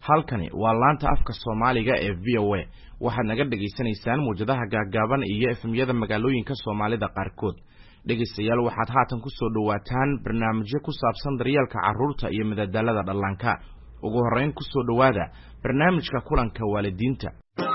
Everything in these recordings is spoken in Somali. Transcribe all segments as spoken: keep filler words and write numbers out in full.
halkani waa laanta afka Soomaaliga ee V O A waxaad naga dhageysanaysaan muujadaha gaagaaban iyo F M-yada magaalooyinka Soomaalida qaarkood dhageystayaal waxaad haatan ku soo dhawaataan barnaamijyo ku saabsan daryeelka carruurta iyo madadaalada dhallaanka ugu horeyn ku soo dhawaada barnaamijka kulanka waalidiinta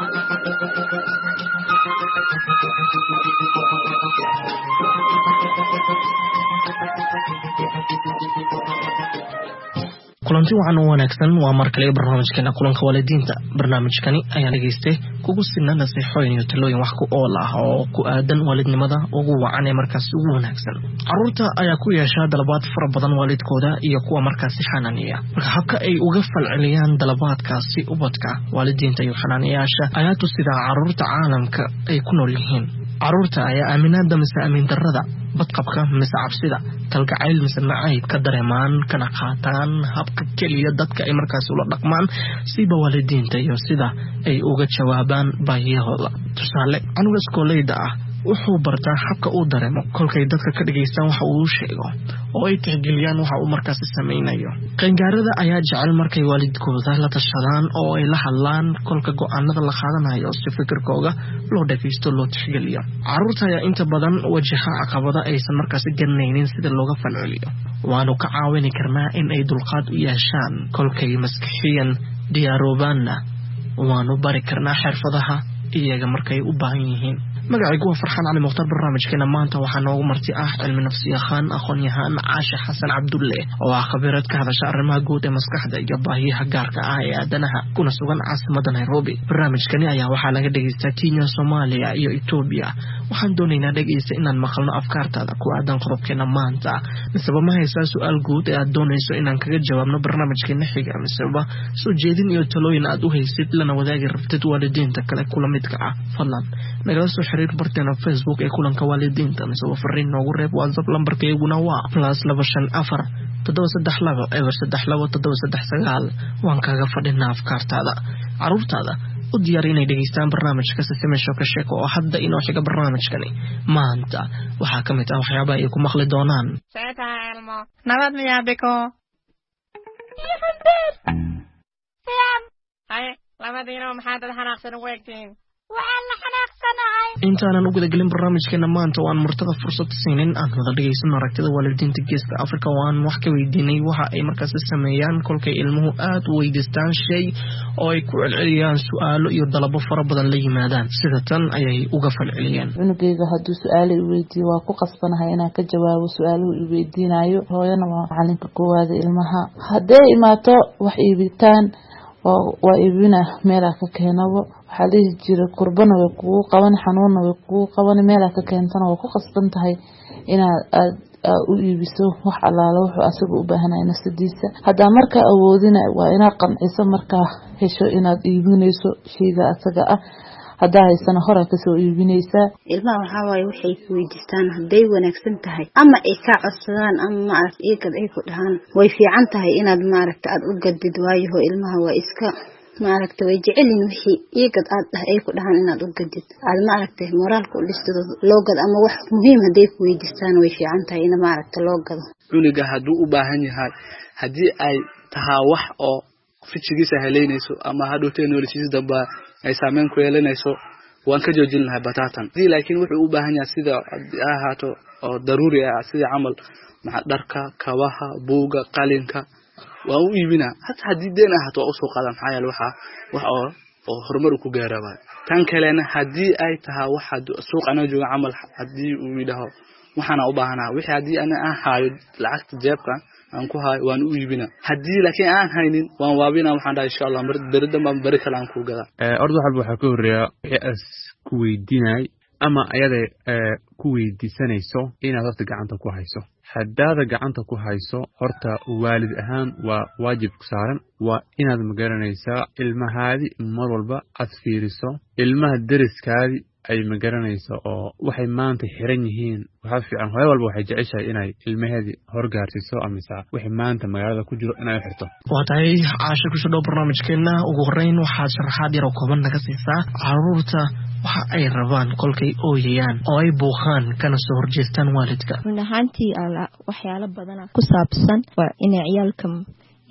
kulanti waxaan u wanaagsan waa markale barnaamijkeena kulanka waalidiinta barnaamijkani ayaa dhageystay kugu sinna nasiixooyin iyo talooyin wax ku ool ah oo ku aadan waalidnimada ugu wacan ee markaas ugu wanaagsan carruurta ayaa ku yeesha dalabaad fara badan waalidkooda iyo kuwa markaas xanaaniya marka habka ay uga falceliyaan dalabaadkaasi ubadka waalidiinta iyo xanaaniyaasha ayaa tusida carruurta caalamka ay ku nool yihiin carruurta ayaa aaminaada mise aamin darrada badqabka mise cabsida kalgacayl mise nacayb ka dareemaan kana qaataan habka keliya dadka ay markaas ula dhaqmaan siba waalidiinta iyo sida ay uga jawaabaan baahiyahooda tusaale canuga iskooleyda ah wuxuu bartaa habka uu dareemo kolkay dadka ka dhageystaan waxa uu sheego oo ay tixgeliyaan waxa uu markaas samaynayo qangaarada ayaa jecel markay waalidkooda la tashadaan oo ay la hadlaan kolka go'aanada la qaadanayo si fikirkooda loo dhageysto loo tixgeliyo carruurta ayaa inta badan wajaha caqabada aysan markaas garanaynin sida looga falceliyo waanu ka caawini karnaa in ay dulqaad u yeeshaan kolkay maskaxiyan diyaaroobaanna waanu bari karnaa xirfadaha iyaga markay u baahan yihiin magacaygu waa farxaan cali mukhtaar barnaamijkeena maanta waxaa noogu marti ah cilmi nafsiyaqaan aqoon-yahaan caashe xasan cabdulle oo ah khabiirad ka hadasha arrimaha guud ee maskaxda iyo baahiyaha gaarka ah ee aadanaha kuna sugan caasimada Nairobi barnaamijkani ayaa waxaa laga dhageystaa Kenya Soomaaliya iyo Ethiopia waxaan doonaynaa dhageysta inaan maqalno afkaartaada ku aadan qodobkeena maanta misaba ma haysaa su'aal guud ee aad doonayso inaan kaga jawaabno barnaamijkeena xiga misaba soo jeedin iyo talooyin aad u haysid lana wadaagi rabtid waalidiinta kale kula midka ah fadlan nagala soo xiriir barteena Facebook ee kulanka waalidiinta misaba fariin noogu reeb WhatsApp lambarkeeguna waa plus laba shan afar toddoba saddex laba eber saddex laba toddoba saddex sagaal waan kaga fadhinaa afkaartaada carruurtaada u diyaar inay dhageystaan barnaamijka Sesame Show ka sheeko oo hadda inoo xiga barnaamijkani maanta waxaa ka mid ah waxyaabaha ay ku maqli doonaan Elmo nabad miyaa beko hay labadiina maxaad xanaaqsan u eegtiin waxaan la xanaaqsanahay intaanan u gudagelin barnaamijkeena maanta waan murtada fursad siinin aan wada dhageysano aragtida waalidiinta geeska Afrika waan wax ka weydiinay waxa ay markaas sameeyaan kolkay ilmuhu aad u weydiistaan shay oo ay ku celceliyaan su'aalo iyo dalabo fara badan la yimaadaan sida tan ayay uga falceliyeen cunugayga hadduu su'aalo i weydiiyo waa ku qasbanahay inaan ka jawaabo su'aaluhu i weydiinayo hooyana waa macalinka koowaad ilmaha hadday imaato wax iibitaan waa iibina meelaa ka keenabo waxaa dhihi jira kurbana way kugu qaban xanuunna way kugu qaban meelaa ka keentana waa ku qasban tahay inaad aad u iibiso wax alaala wuxuu asaga u baahanay nafsadiisa haddaa markaa awoodina waa inaad qanciso markaa hesho inaad iibinayso shayga asaga ah haddaa haysana hore ka soo iibinaysaa ilmaha waxaa waaye waxay ku weydiistaan hadday wanaagsan tahay ama ay ka codsadaan ama maaragta iigad ay ku dhahaan way fiican tahay inaad maaragta aad u gadid waayo ilmaha waa iska maaragta way jecelin wixii iigad aad dhah ay ku dhahaan inaad u gadid aad maaragta moraalka u dhisto loo gad ama wax muhiim hadday ku weydiistaan way fiican tahay in maaragta loo gado cunuga hadduu u baahan yahay haddii ay tahaa wax oo fijigiisa heleynayso ama hadhowtee noloshiisa damba ay saameyn ku yeelanayso waan ka joojin lahaa batatan laakiin wuxuu u baahan yahay sida ahaato oo daruuri ah sida camal maxaa dharka kabaha buuga qalinka waan u iibinaa hatta haddii deen ahaato waa usoo qaadan maxaa yeele waxa wax oo oo horumar ku gaaraba tan kalena haddii ay tahay waxa suuq ana jooga camal haddii uu yidhaho waxaana u baahanaa wixii haddii ana aan haayo lacagta jeebka aan ku haay waan u iibina haddii laakiin aan haynin waan waabina waxaan dhahay insha Allah berida ma bari kala aan ku gada ee ordo walba waxa ka horeeya is ku weydiinay ama ayada ku weydiisanayso inaad waqti gacanta ku hayso haddaada gacanta ku hayso horta waalid ahaan waa waajib ku saaran waa inaad magaranaysaa ilmahaadi mar walba aad fiiriso ilmaha deriskaadi ay magaranayso oo waxay maanta xiran yihiin waxa fiican hooyo walba waxay jeceshahay inay ilmaheedii horgaarsiiso amisa wixii maanta magaalada ku jiro inay xirto waa tahay caasha ku soo barnaamijkeena ugu horeyn waxaad sharaxaad yar oo kooban naga siisaa carruurta waxa ay rabaan kolkay ooyayaan oo ay buuqaan kana soo horjeestaan waalidka run ahaantii ala waxyaalo badan ku saabsan waa in ciyaalka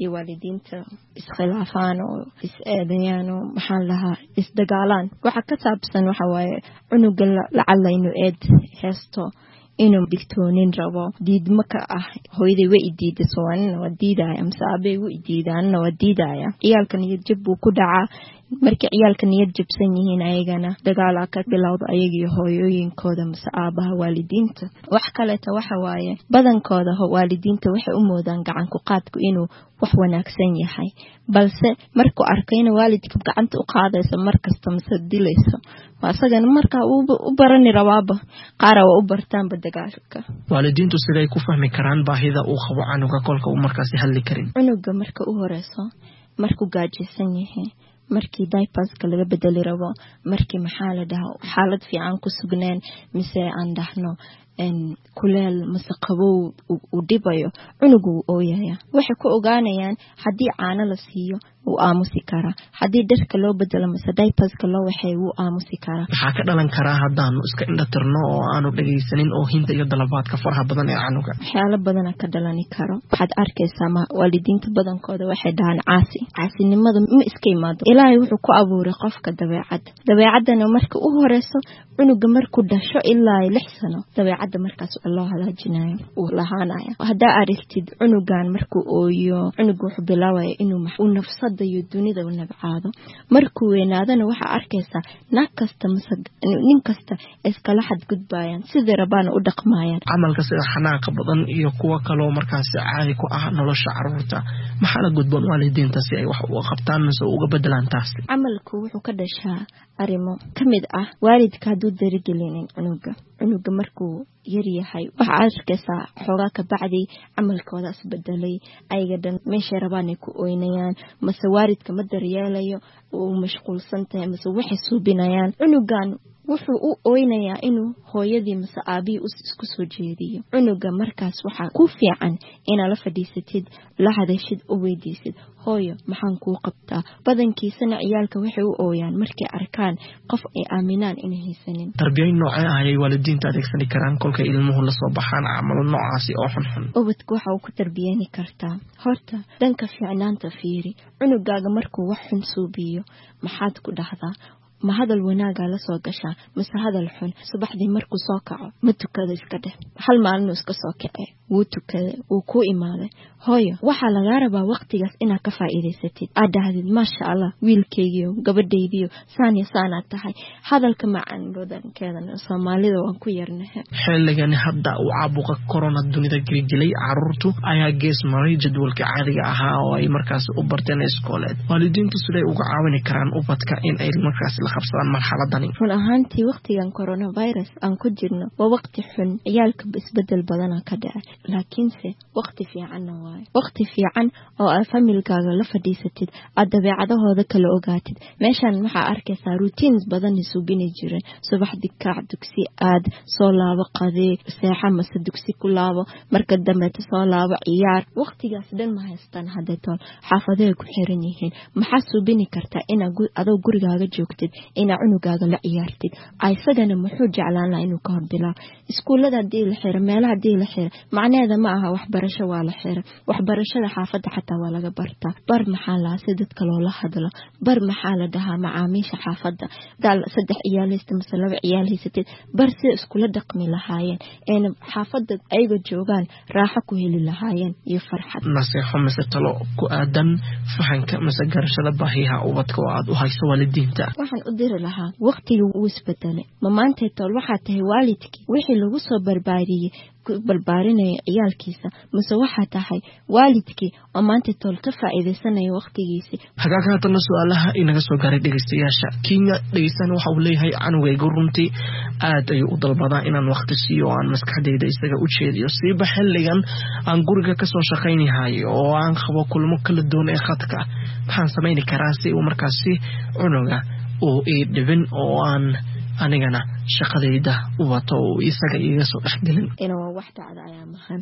iyo waalidiinta iskhilaafaan oo is-eedayaan oo maxaan lahaa isdagaalaan waxa ka saabsan waxa waaye cunuga lacala inuu eed heesto inuu digtoonin rabo diidma ka ah hooyaday way diiday soonina waa diidaya amse aabay way diidaan waa diidaya ciyaalka niyad jab buu ku dhacaa markii ciyaalka niyad jabsan yihiin ayagana dagaal ka bilowdo ayagii hooyooyinkooda mase aabaha waalidiinta wax kale ta waxa waaye badankooda waalidiinta waxay u moodaan gacan ku qaadku inuu wax wanaagsan yahay balse markuu arkayna waalidka gacanta u qaadaysa markasta mase dilayso asagana markaa u barani rabaaba qaara waa u bartaanba dagaalka waalidiintu siday ku fahmi karaan baahida uu qabo canuga kolka uu markaasi hadli karin cunuga marka u horeyso markuu gaajaysan yahay markii diaperska laga bedeli rabo markii maxaa la dhahaa xaalad fiican ku sugneen mise aan dhahno en kuleel mase qabow u dhibayo cunugu ooyaya waxay ku ogaanayaan haddii caano la siiyo uu aamusi karaa haddii dharka loo bedelo mase diaperska loo waxay uu aamusi karaa waxaa ka dhalan karaa haddaanu iska indhatirno oo aanu dhagaysanin oo hinta iyo dalabaadka faraha badan ee canuga waxyaalo badana ka dhalani karo waxaad arkaysaa ma waalidiinta badankooda waxay dhahaan caasi caasinimada ma iska imaado ilaahay wuxuu ku abuuray qofka dabeecad dabeecadana marka u horeyso cunuga markuu dhasho ilaa lix sano dabeecadda markaas loo halaajinayo uu lahaanaya haddaa aragtid cunugan markuu ooyo cunugu wuxuu bilaabaya inuu u nafsada iyo dunida u nabcaado markuu weynaadana waxaa arkaysaa naag kasta mase nin kasta iskala xadgudbayaan sidii rabaana u dhaqmayaan camalka sida xanaaqa badan iyo kuwa kaloo markaasi caadi ku ah nolosha carruurta maxaa la gudboon waalidiinta si ay wax uga qabtaan mise uga bedelaan taas camalku wuxuu ka dhashaa arrimo ka mid ah waalidka hadduu darigelinin cunuga cunuga markuu yar yahay waxa arkaysaa xoogaa ka bacdi camalkooda isbedelay ayaga dhan meeshay rabaan ay ku oynayaan mase waalidka ma daryeelayo uu mashquulsan tahay mase waxay suubinayaan cunugan wuxuu u oynayaa inuu hooyadii mase aabihii isku soo jeediyo cunuga markaas waxaa ku fiican inaad la fadhiisatid la hadashid oo weydiisid hooyo maxaan kuu qabtaa badankiisana ciyaalka waxay u ooyaan markay arkaan qof ay aaminaan inay haysanin tarbiyayn noocee ah ayay waalidiinta adeegsan karaan kolka ilmuhu la soo baxaan camalo noocaasi oo xunxun ubadka waxa uu ku tarbiyeyni kartaa horta dhanka fiicnaanta fiiri cunugaaga markuu wax xun suubiyo maxaad ku dhahdaa ma hadal wanaaga la soo gashaa mise hadal xun subaxdii markuu soo kaco ma tukado iska dheh hal maalin iska soo kacay wuu tukaday wuu ku imaaday hooyo waxa laga rabaa waqtigaas inaad ka faa'iideysatid aad dhahdid maasha Allah wiilkaygiyo gabadhaydiyo saan iyo saan aad tahay hadalka macaan badankeedana Soomaalida waan ku yarnahay xilligan hadda uu caabuqa corona dunida gelgelay carruurtu ayaa gees maray jadwalka caadiga ahaa oo ay markaas u barteen iskooleed waalidiintu siday uga caawin karaan ubadka in ay markaas la qabsadaan marxaladani run ahaantii waqtigan coronavirus aan ku jirno waa waqti xun ciyaalka isbedel badan ka dhacay laakiinse waqti fiican waaye waqti fiican oo aad familkaaga la fadhiisatid aad dabeecadahooda kala ogaatid meeshan waxaa arkaysaa routines badan isuubini jireen subaxdii kaac dugsi aad soo laabo qadee seexa mase dugsi ku laabo marka dambe soo laabo ciyaar waqtigaas dhan ma haystaan hadda toon xaafadeey ku xiran yihiin maxaa suubini kartaa inaad adoo gurigaaga joogtid ina cunugaaga la ciyaartid aysagana muxuu jeclaan lahaa inuu ka hor bilaabo iskuulada hadii la xiro meelaha hadii la xiro macnaheeda ma aha waxbarasho waa la xiro waxbarashada xaafadda xataa waa laga bartaa bar maxaa la si dadka loola hadlo bar maxaa la dhahaa macaamiisha xaafadda dal saddex ciyaal haysta mise laba ciyaal haysatid bar si iskula dhaqmi lahaayeen een xaafadda ayaga joogaan raaxo ku heli lahaayeen iyo farxad nasiixo mise talo ku aadan fahanka mise garashada baahiyaha ubadka oo aad u hayso waalidiinta waxaan u diri lahaa waqtiga uu isbedelay ma maanta tool waxa tahay waalidkii wixii lagu soo barbaariyay balbaarinaya ciyaalkiisa mise waxa tahay waalidkii oo maanta tool ka faa'iideysanaya waqtigiisa hagaagana su'aalaha inaga soo gaaray dhageystayaasha Kenya dhageysan waxa uu leeyahay anugaygu runtii aad ay u dalbadaa inaan waqti siiyo aan maskaxdayda isaga u jeediyo siiba xilligan aan guriga ka soo shaqaynahay oo aan qabo kulmo kala duwan ee khadka waxaan sameyn karaa si uu markaasi cunuga oo ii dhibin oo aan anigana shaqadayda u wato oo isaga iga soo dhaxgelin inuu wax dhacdo ayaa mahan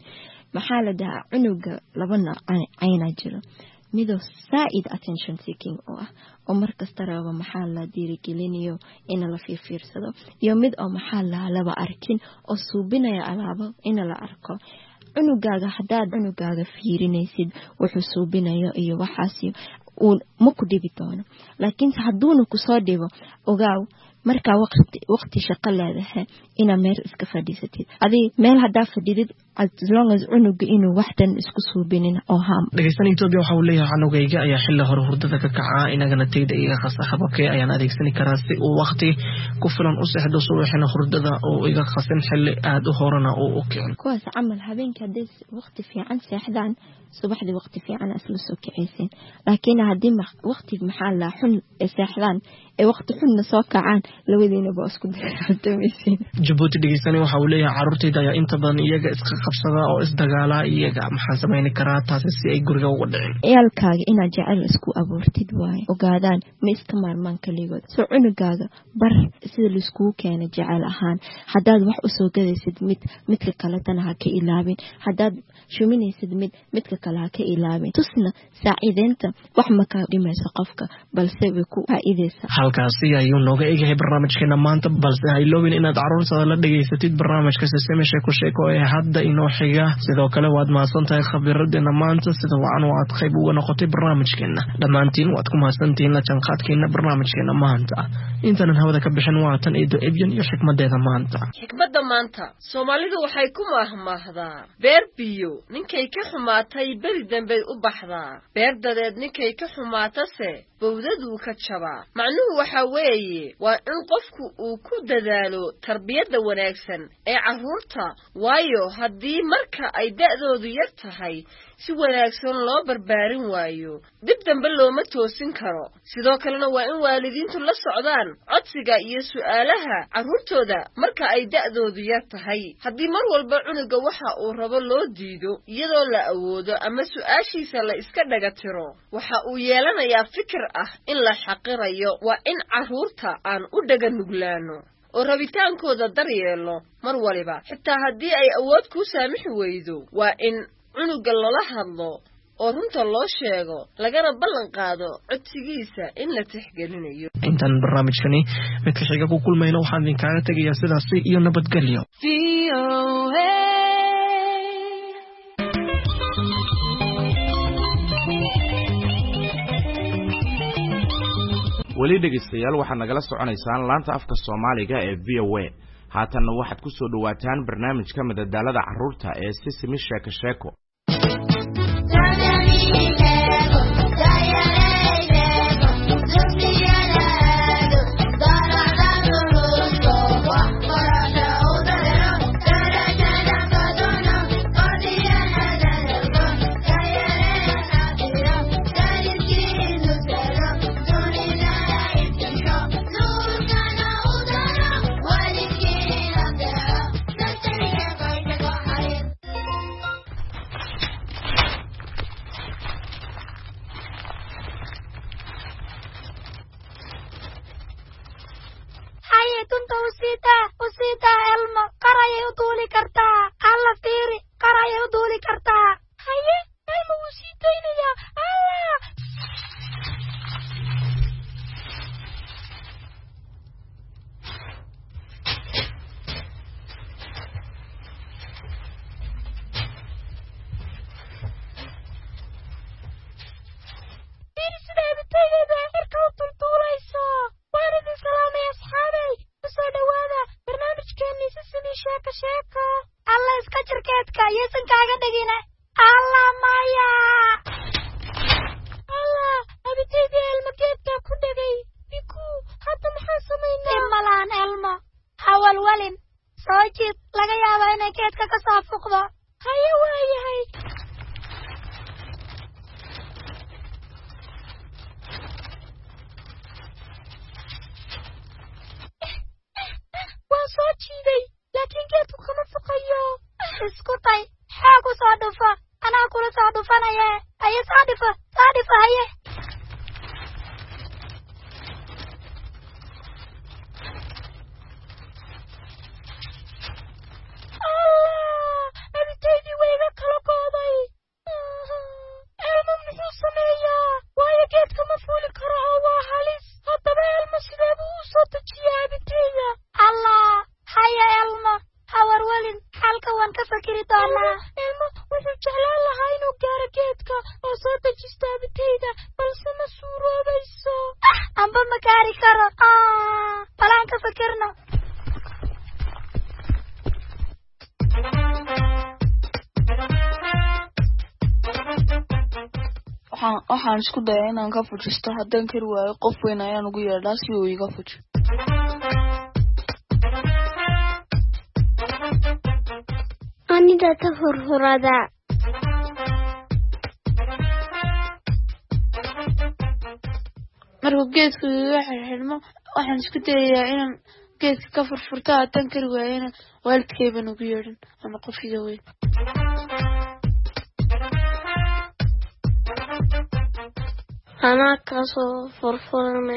maxaa la dhahaa cunuga laba nooc ayna jiro mido saaid attention seeking oo ah oo markasta rabo maxaa la dhiirigelinayo in la fiirsado iyo mid oo maxaa la laba arkin oo suubinaya alaabo in la arko cunugaaga hadaad cunugaaga fiirinaysid wuxuu suubinayo iyo waxaasi uu ma ku dhibi doono laakiin haduuna ku soo dhibo ogaaw marka waqti waqti shaqo leedahay ina meel iska fadhiisatid adi meel hadaa fadhidid as long as cunuga inuu waxdan isku suubinin oo haam dhageysan Itoobiya waxa uu leeyahay canugayga ayaa xilli hore hurdada ka kaca inagana tayda iga qasaxabkay ayaan adeegsan karaa si uu waqti ku filan u seexdo subaxina hurdada oo iga qasan xilli aad u horana oo u kicin kuwaas amal habeenka hadii waqti fiican seexdaan subaxdii waqti fiican asla soo kicaysin laakiin hadii waqti maxaa la xun seexdaan ee waqti xun soo kacaan labadiina ba isku dagaaltamaysin Djibouti dhageysan waxa uu leeyahay carruurtayda ayaa inta badan iyaga iska qabsada oo isdagaala iyaga maxaa sameyn karaa taas si ay guriga uga dhicin ciyalkaaga ina jacayl isku abuurtid waay ogaadaan ma iska maarmaan kaligood soo cunugaaga bar sida la isku keena jacayl ahaan hadaad wax u soo gadaysid mid midka kale tan ha ka ilaabin hadaad shuminaysid mid midka kale ha ka ilaabin tusna saaciideenta wax ma ka dhimayso qofka balse way ku faa'iideysa halkaasi ayuu nooga eegay barnaamijkeena maanta balse ha iloobin inaad carruurtada la dhageysatid barnaamijka Sesame Sheeko Sheeko ee hadda inoo xiga sidoo kale waad maasantahay khabiradena maanta sida wacan waad qayb uga noqotay barnaamijkeena dhamaantiin waad ku maasantiin la janqaadkeena barnaamijkeena maanta intaan hawada ka bixin waatan eedo ebyan iyo xikmadeeda maanta xikmada maanta Soomaalidu waxay ku maahmaahdaa beer biyo ninkay ka xumaatay bari dambe u baxdaa beer dadeed ninkay ka xumaatase bawdadu ka jabaa macnuhu waxa weeye waa in qofku uu ku dadaalo tarbiyada wanaagsan ee carruurta waayo haddii marka ay da'doodu yar tahay si wanaagsan loo barbaarin waayo dib dambe looma toosin karo sidoo kalena waa in waalidiintu la socdaan codsiga iyo su'aalaha carruurtooda marka ay da'doodu yar tahay haddii mar walba cunuga waxa uu rabo loo diido iyadoo la awoodo ama su'aashiisa la iska dhaga tiro waxa uu yeelanayaa fikir ah in la xaqirayo waa in carruurta aan u dhaga nuglaano oo rabitaankooda daryeelo mar waliba xitaa haddii ay awood ku saamixi weydo waa in cunuga lala hadlo oo runta loo sheego lagana ballan qaado codsigiisa in la tixgelinayo intaan barnaamijkani mid ka xiga ku kulmayno waxaan idinkaaga tegayaa sidaas iyo nabadgelyo weli dhegeystayaal waxaad nagala soconaysaan laanta afka Soomaaliga ee V O A haatanna waxaad ku soo dhawaataan barnaamijka madadaalada carruurta ee Sesame Sheeko Sheeko Allah haya Elmo hawarwalin halka waan ka fakiri doonaa Elmo gaari karo balaan ka fikirno waxaan waxaan isku dayaa inaan ka fujisto haddaan kari waayo qof weyn ayaan ugu yeedhaa si uu iga fujo aniga ka furfurada markuu geedku iga xirxirmo waxaan isku dayayaa inaan geedka ka furfurto haddaan kari waayona waalidkayban ugu yeedhin ama qof iga weyn anaa kasoo furfurane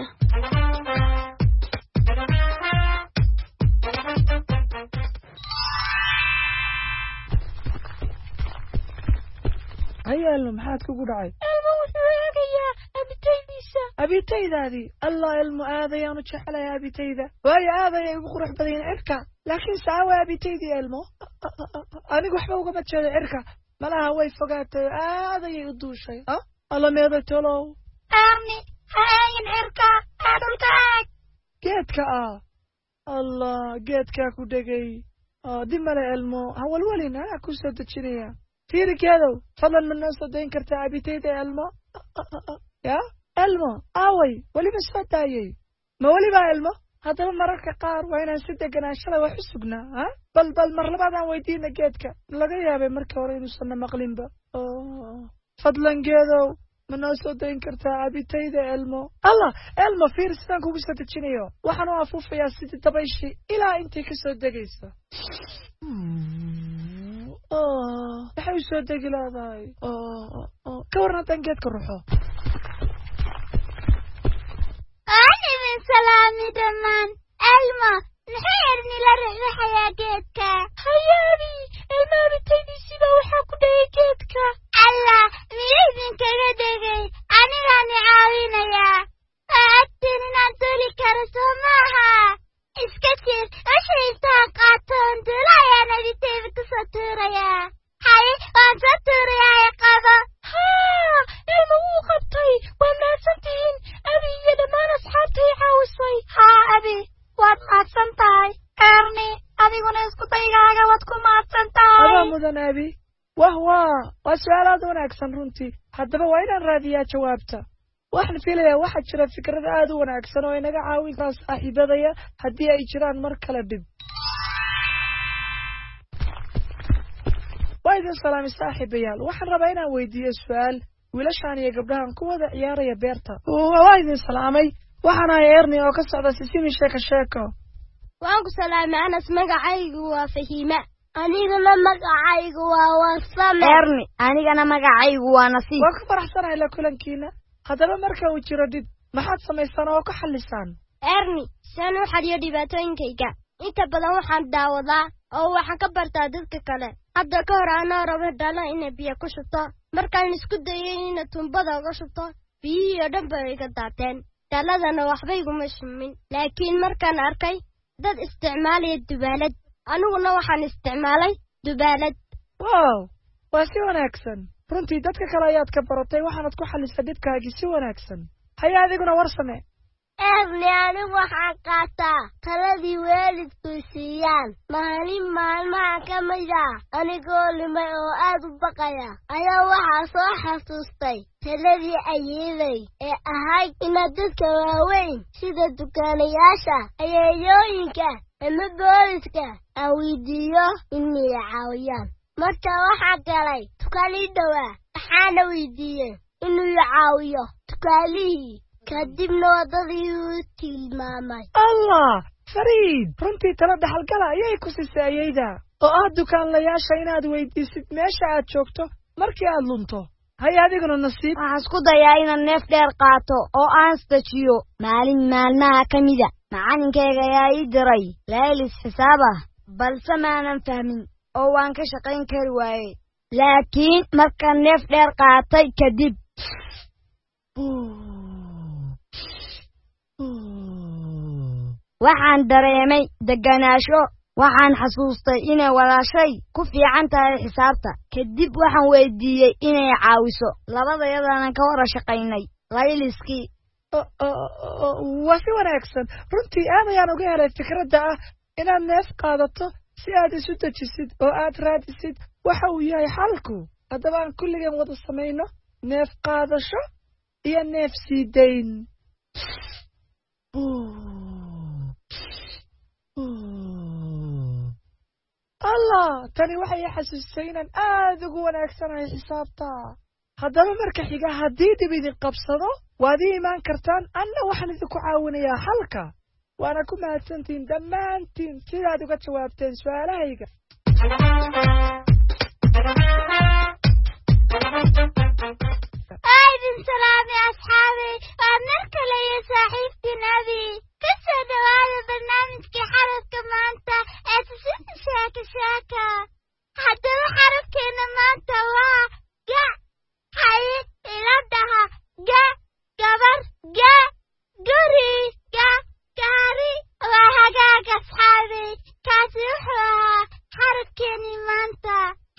hayaalno maxaad kugu dhacay elmo wuxuu eegayaa abitaydiisa abitaydaadii allah elmo aad ayaan u jecelahay abitayda waayo aad ayay ugu qurux badayin cirka laakiin saawa abitaydii elmo anigu waxba ugama jeedo cirka malaha way fogaatay aad ayay u duushay alla meeday tolow arni ha eegin cirka aa dhulka eeg geedka ah allah geedkaa ku dhegay dib male elmo hawalwalin anaa ku soo dejinaya fiiri geedow fadlan ma noo soo dayn kartaa abitayda elmo ya elmo aaway weliba soo daayey ma weliba elmo haddaba mararka qaar waa inaan si deganaashada wax u sugnaa ha bal bal mar labaadaan weydiina geedka laga yaabay markii hore inuusanna maqlinba fadlan geedow ma noo soo dayn kartaa abitayda elmo allah elmo fiir sidaan kugu soo dejinayo waxaan u afuufayaa sidii dabayshii ilaa intay ka soo degaysa waxay u soo degi leedahay ka warran haddaan geedka ruxo aan idin salaami dhammaan elmo maxay erni la rixrixayaa geedka hayaabi elmo abitaydiisiba waxaa ku dhegay geedka allah miya idinkaga dhegay anigaani caawinayaa waa agtiin inaan duli karo soo maaha iska jir wixii intaan qaatoon dula ayaan abitayda kusoo tuurayaa haye waan soo tuurayaa qabo haa elmo wuu qabtay waa mahadsantihiin abi iyo dhammaan asxaabtay caawisay haa abi waad mahadsan tahay erni adiguna isku daygaaga waad ku mahadsan tahay adaa mudan abi wah waa waa su-aal aad wanaagsan runtii haddaba waa inaan raadiyaa jawaabta waxaan filayaa waxaa jira fikrad aad u wanaagsan oo inaga caawin karaa saaxiibadaya haddii ay jiraan mar kale dhib waa idin salaamay saaxiibayaal waxaan rabaa inaan weydiiyo su-aal wiilashaan iyo gabdhahan ku wada ciyaaraya beerta waa idin salaamay waxaan ahay erni oo ka socda sisimi sheeko sheeko waan ku salaamay anas magacaygu waa fahiima anigana magacaygu waa wasame erni anigana magacaygu waa nasiib waan ku faraxsanahay la kulankiina haddaba marka uu jiro dhib maxaad samaysaan oo ka xallisaan erni saan u xaliyo dhibaatooyinkayga inta badan waxaan daawadaa oo waxaan ka bartaa dadka kale hadda ka hor anoo rabo dhalo inay biyo ku shubto markaan isku dayay ina tumbada uga shubto biyihii oo dhan bay iga daateen dhaladana waxba iguma shumin laakiin markaan arkay dad isticmaalaya dubaalad aniguna waxaan isticmaalay dubaalad wow waa si wanaagsan runtii dadka kale ayaad ka baratay waxaanad ku xallisay dhibkaagii si wanaagsan haya adiguna war same erni anigu waxaan qaataa taladii waalidku siiyaan maalin maalmaha ka mid ah anigoo limay oo aad u baqaya ayaa waxaa soo xasuustay taladii ayeeday ee ahayd inaad dadka waaweyn sida dukaanayaasha ayeeyooyinka ama booliska aan weydiiyo inay caawiyaan marka waxaa galay dukaan ii dhowaa waxaana weydiiyey inuu i caawiyo dukaalihii kadibna waddadii uu tilmaamay allah fariid runtii tala dhaxalgala ayay ku sisay ayayda oo ah dukaanlayaasha inaad weydiisid meesha aad joogto markii aad lunto haya adiguna nasiib waxaan isku dayaa inaan neef dheer qaato oo aan isdajiyo maalin maalmaha ka mida macalinkayga ayaa ii diray laylis xisaab ah balse maanan fahmin oo waan ka shaqayn kari waayey laakiin markaan neef dheer qaatay kadib waxaan dareemay deganaansho waxaan xasuustay inay walaashay ku fiican tahay xisaabta kadib waxaan weydiiyey inay caawiso labadayadaanan ka wada shaqaynay layliskii waa si wanaagsan runtii aad ayaan uga helay fikradda ah inaad neef qaadato si aad isu dejisid oo aad raadisid waxa uu yahay xalku haddaba aan kulligeen wada samayno neef qaadasho iyo neef sii dayn allah tani waxay xasuusay inaan aad ugu wanaagsanahay xisaabta haddaba marka xiga haddii dib idin qabsado waad ii imaan kartaan anna waxaan idinku caawinayaa xalka waana ku mahadsantihiin dhammaantiin sidaad uga jawaabteen su-aalahayga aydin salaami asxaabi waa mar kale iyo saaxiibtii nabi ka soo dhawaada barnaamijkii xarafka maanta ee tusinta sheeka sheeka haddaba xarafkeena maanta waa ga haye ila dhaha ga gabar ga guri ga gaari waa hagaag asxaabi kaasi wuxuu ahaa xarafkeenii maanta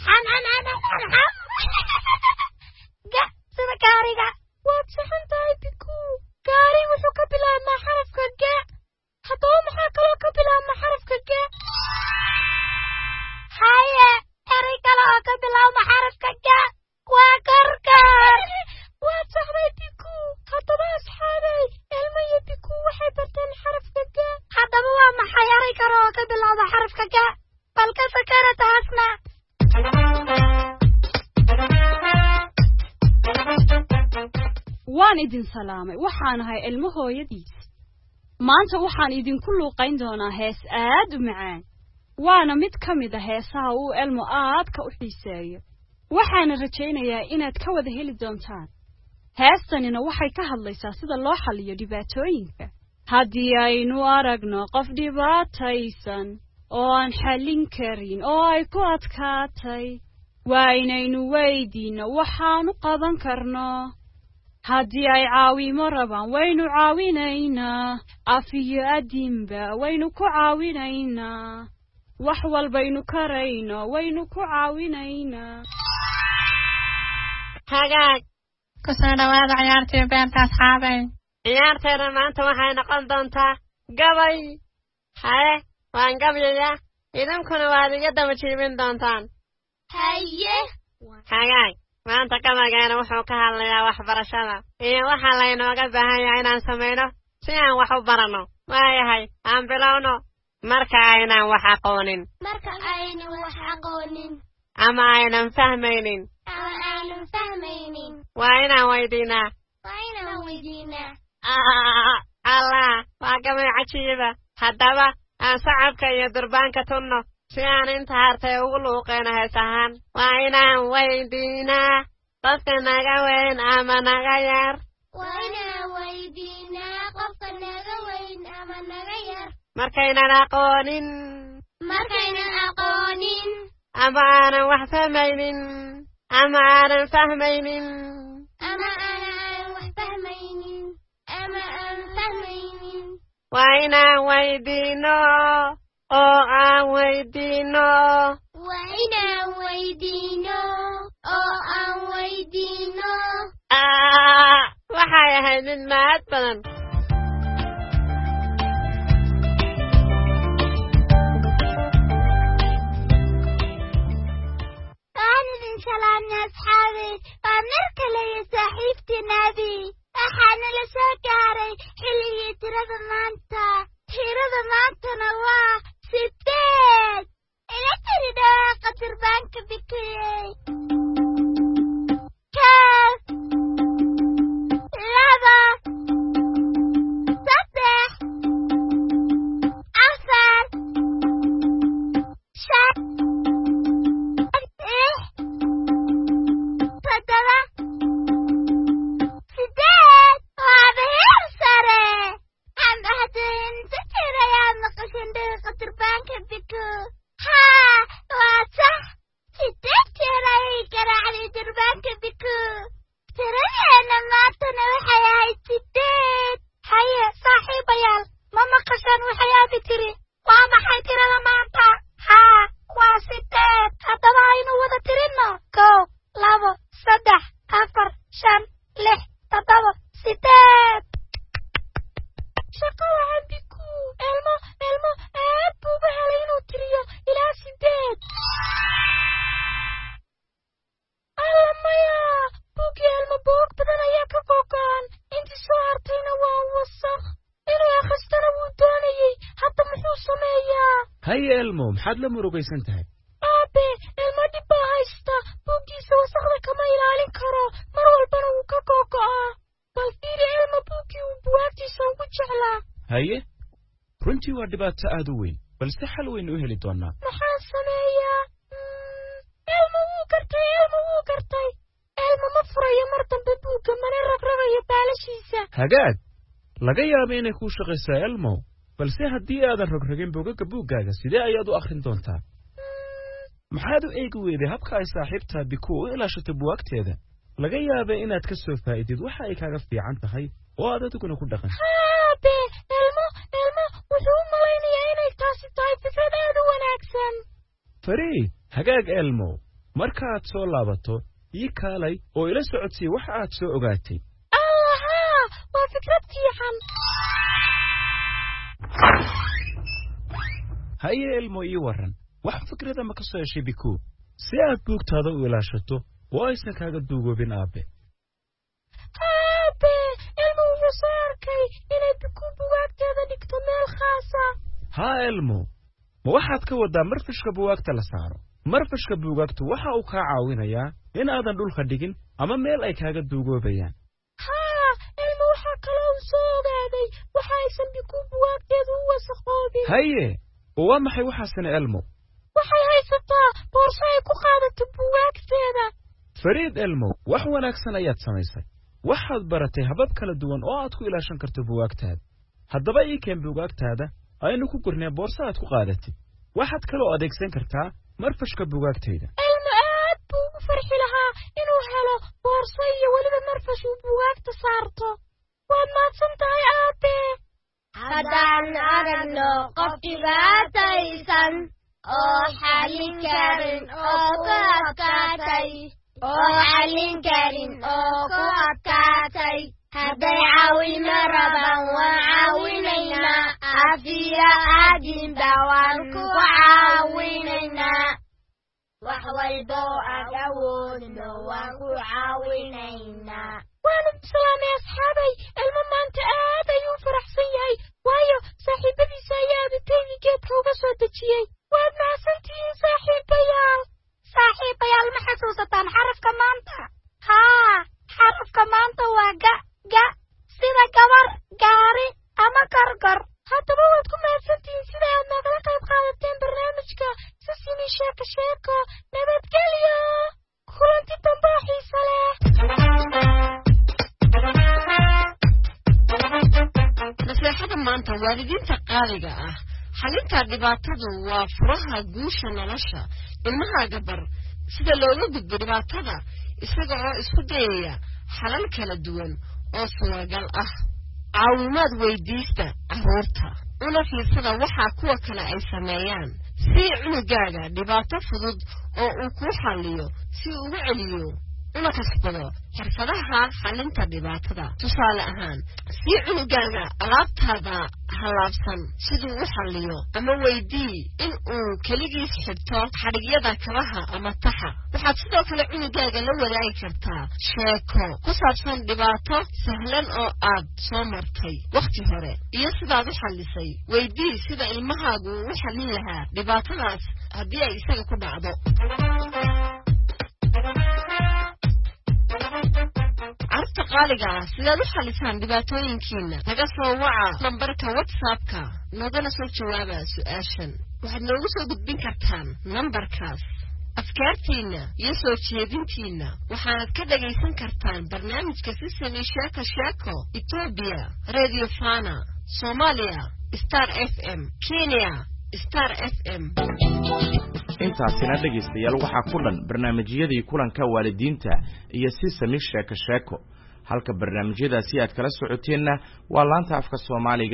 ga sida gaariga waad saxan tahay biku gaari wuxuu ka bilaabmaa xarafka ga haddaba maxaa kaloo ka bilaabma xarafka ga haye eray kale oo ka bilaabma xarafka ga waa gargaar waad saxday biku haddaba asxaabay elmo iyo biku waxay barteen xarafka ga haddaba waa maxay eray kale oo ka bilaabma xarafka ga bal ka fakara taasna waan idin salaamay waxaan ahay ilmo hooyadiis maanta waxaan idinku luuqayn doonaa hees aad u macaan waana mid ka mid ah heesaha uu ilmo aadka u xiiseeyo waxaana rajaynayaa inaad ka wada heli doontaan heestanina waxay ka hadlaysaa sida loo xalliyo dhibaatooyinka haddii aynu aragno qof dhibaataysan oo aan xallin karin oo ay ku adkaatay waa inaynu weydiinno waxaanu qaban karno haddii ay caawimo rabaan waynu caawinaynaa af iyo adinba waynu ku caawinaynaa wax walbaynu karayno waynu ku caawinaynaa hagaag ku soo dhawaada ciyaartii beerta asxaabay ciyaarteena maanta waxay noqon doontaa gabay haye waan gabayaa idinkuna waad iga daba jiibin doontaan haye hagaag maanta gabaygeena wuxuu ka hadlayaa waxbarashada iyo waxaa laynooga baahan yahay inaan samayno si aan wax u baranno waayahay aan bilowno marka aynaan wax aqoonin marka aynan wax aqoonin ama aynan fahmaynin ama aynan fahmaynin waa inaan weydiinaa waa inaan weydiinaa allah waa gabay cajiiba haddaba aan sacabka iyo durbaanka tunno si aan inta hartay ugu luuqeyno hees ahaan waa inaan weydiinaa qofka naga weyn ama naga yar waa inaan weydiinaa qofka naga weyn ama naga yar markaynan aqoonin markaynan aqoonin ama aanan wax fahmaynin ama aanan fahmaynin ama aanan wax fahmaynin ama aanan fahmaynin waa inaan weydiino oo aan weydiino waa inaan weydiino oo aan weydiino waxay ahayd mid mahad badan waan idin salaamnay asxaabi waa mar kale iyo saaxiibtii nabi waxaana la soo gaaray xilligii tirada maanta tirada maantana waa sideed ila tiri dhawaaqa durbaanka bikiyey kow laba saddex afar shan lix toddoba sideed waaba heer sare ama haddeen si tirayaa maqashan dhawaqa durbaanka biko haa waa sax sideed jeer ayay garaacday durbaanka biko tiradeena maantana waxay ahayd sideed haye saaxiibayaal ma maqashaan waxay aadi tiri waa maxay tirada maanta haa waa sideed haddaba aynu wada tirinno kow labo saddex afar shan lix toddoba sideed هيا إلمو محد لما رقيسان تهي أبي إلمو دي باهيستا بوكي سوا سخدا كما يلالين كرو مرو البنا وكاكوكا بالفيري إلمو بوكي وبواكتي سوكو جعلا هيا runtii waa dhibaato aad u weyn balse xal weyn u heli doonaa maxaa sameeyaa ilmo wuu gartay ilmo wuu gartay ilmo ma furayo mar dambe buugga mana ragragayo baalashiisa hagaag laga yaabo inay kuu shaqaysaa ilmo balse haddii aadan rogragin buugagga buuggaaga sidee ayaad u akhrin doontaa maxaad u eegi weyday habka ay saaxiibtaa biku u ilaashato buwaagteeda laga yaaba inaad ka soo faa'iidid waxa ay kaaga fiican tahay oo aad adiguna ku dhaqan haabe ilmo ilmo wuxuu u malaynayaa inay taasi tahay fikrad aad u wanaagsan fariid hagaag elmo markaad soo laabato ii kaalay oo ila socodsii waxa aad soo ogaatay allaha waa fikrad fiican haye elmo ii waran wax fikrada ma ka soo heshay biku si aad buugtaada u ilaashato oo aysan kaaga duugoobin aabe aabe ilmo wuxuu soo arkay inay biku buwaagteeda dhigto meel khaasa haa elmo ma waxaad ka wadaa marfashka buwaagta la saaro marfashka buugaagtu waxa uu kaa caawinayaa in aadan dhulka dhigin ama meel ay kaaga duugoobayaan haa ilmo waxaa kaloo soo ogaaday waxa aysan biku buwaagteedu u wasakhoobin haye oo waa maxay waxaasina elmo waxay haysataa boorso ay ku qaadato buwaagteeda fariid elmo wax wanaagsan ayaad samaysay waxaad baratay habab kala duwan oo aad ku ilaashan karto buwaagtaada haddaba ii keen buugaagtaada aynu ku gurnee boorso aad ku qaadatid waxaad kaloo adeegsan kartaa marfashka buugaagtayda ilmo aad buu ugu farxi lahaa inuu helo boorso iyo weliba marfash uu buugaagta saarto waad mahadsan tahay aabe haddaan aragno qof dhibaataysan oo xallin karin oo ku adkaatay oo xallin karin oo ku adkaatay hadday caawimo rabaan waan caawinaynaa afiya aadinba waan ku caawinaynaa wax walba oo aan awoodno waan ku caawinaynaa waanu salaamay asxaabay ilmo maanta aad ayuu u faraxsan yahay waayo saaxiibadiisa ayaa adataydii geedka uga soo dejiyey waad mahadsantihiin saaxiibayaal saaxiibayaal ma xasuusataan xarafka maanta haa xarafka maanta waa ga ga sida gabar gaari ama gargar haddaba waad ku mahadsantihiin sida aad noogala qayb qaadateen barnaamijka sisimi sheeko sheeko nabadgelyo kulanti dambe oo xiiso leh naseexada maanta waalidiinta qaaliga ah xalinta dhibaatadu waa furaha guusha nolosha ilmaha gabar sida looga gudbo dhibaatada isaga oo isku dayaya xalal kala duwan oo suuragal ah caawimaad weydiista carruurta una fiirsada waxa kuwa kale ay sameeyaan si cunugaaga dhibaato fudud oo uu ku xalliyo si uu ugu celiyo una kasbado xirfadaha xalinta dhibaatada tusaale ahaan si cunugaaga alaabtaada halaabsan siduu u xalliyo ama weydii in uu keligiis xirto xadhigyada kabaha ama taxa waxaad sidoo kale cunugaaga la wadaagi kartaa sheeko ku saabsan dhibaato sahlan oo aad soo martay wakhti hore iyo sidaad u xallisay weydii sida ilmahaagu uu u xallin lahaa dhibaatadaas haddii ay isaga ku dhacdo carruurta qaaliga ah sidaad u xallisaan dhibaatooyinkiina naga soo waca nambarka whatsappka noogana soo jawaaba su-aashan waxaad noogu soo gudbin kartaan nambarkaas afkaartiinna iyo soo jeedintiinna waxaanad ka dhagaysan kartaan barnaamijka sisimi sheeko sheeko etoobiya radio fana soomaaliya star f m kenya star f m intaasina dhegaystayaal waxaa ku dhan barnaamijyadii kulanka waalidiinta iyo sisimi sheeko sheeko halka barnaamijyadaasi aad kala socoteenna waa laanta afka Soomaaliga